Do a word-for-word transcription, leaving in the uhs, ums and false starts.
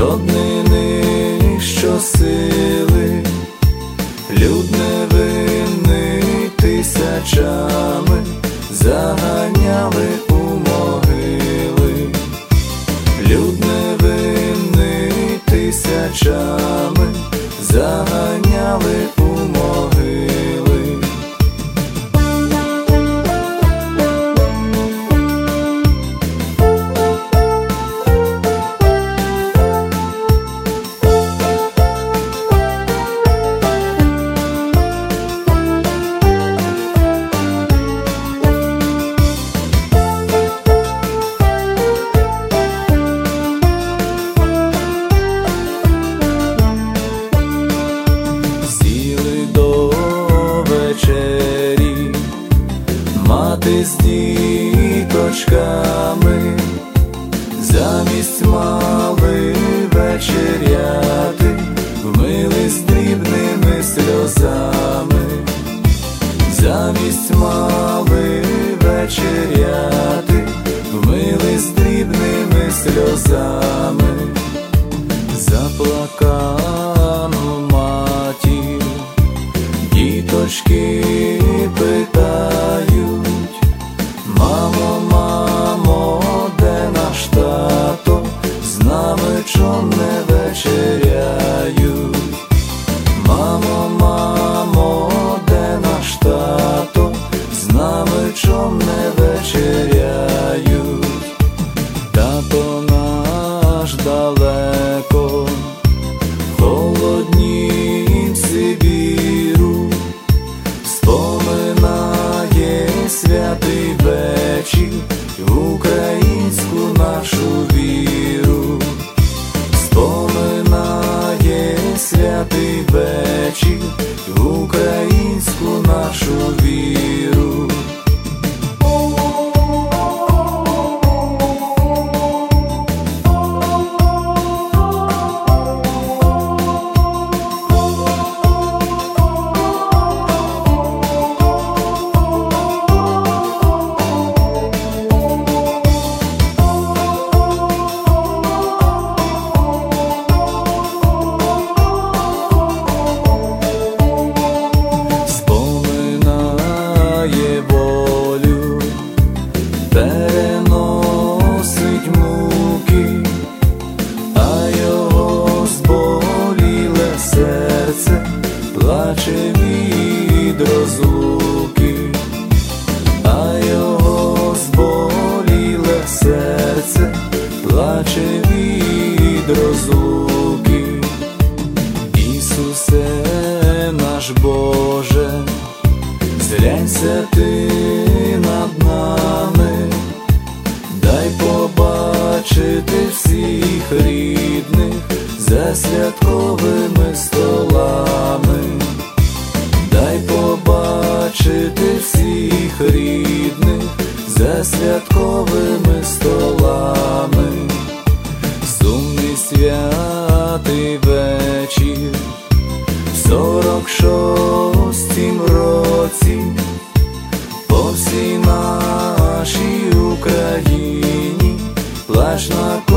Щоднини, щосили, люд невинний тисячами заганяли у могили. Люд невинний тисячами заганяли у могили. Мати з діточками замість мали вечеряти, вмились дрібними сльозами. Замість мали вечеряти, вмились дрібними сльозами. Заплакану матір діточки питають: мамо, мамо, де наш тато? З нами чом не вечеряють? Мамо, мамо, де наш тато? З нами чом не вечеряють? Тато наш далеко, в холоднім Сибіру, споминає святий вечір українську нашу віру. Споминає святий вечір українську нашу віру. Переносить муки, а його зболіле серце плаче від розлуки. А його зболіле серце плаче від розлуки. Ісусе наш Боже, зглянься ти над нами, дай побачити всіх рідних за святковими столами. Дай побачити всіх рідних за святковими столами. Сумний святий вечір в сорок шостім році по всій нашій Україні плач на